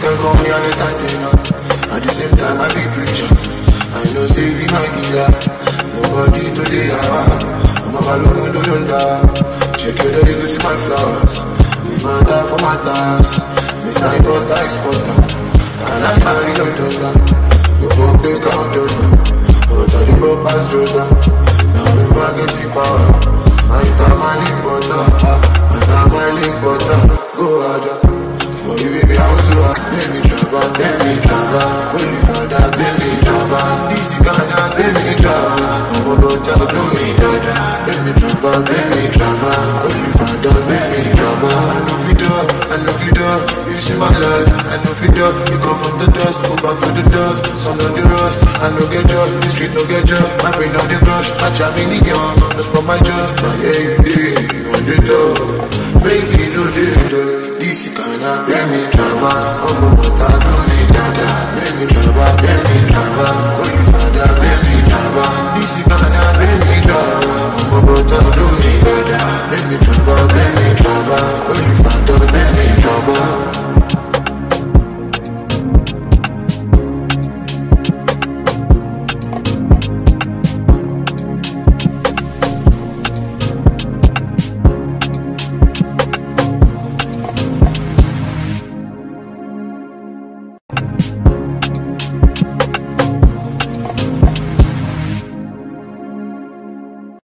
can call me an entertainer. At the same time, I be preacher. I know say we my killer. Nobody today, I'm a balloon, don't die. Check your daddy, go see my flowers. We matter for my task. Mr. Importer, Exporter. I like marry your daughter. You won't break out daughter. But I do not pass daughter. Now we are getting power. My time, my link butter. My time, my link butter. Go harder. For you, baby, I was so hard. Baby, trouble, baby, trouble. Holy Father, baby, trouble. This is Ghana, baby, trouble. I'm about to do me, dada. Baby, trouble, baby, trouble. Holy Father, baby, trouble. I know you do. You see my life, I know you do. You come from the dust, go back to the dust. Some of the rust, I no get job. The street no get job. My brain on the brush, I try me young. That's for my job. Now, yeah, you did. You want the door. Baby, no, the this kinda bring me trouble. Oh, but I don't need dada. Bring me trouble, bring me trouble. Holy Father, bring me trouble. This kinda bring me trouble. Oh, but I don't need dada. Bring me trouble, bring me trouble. Holy Father.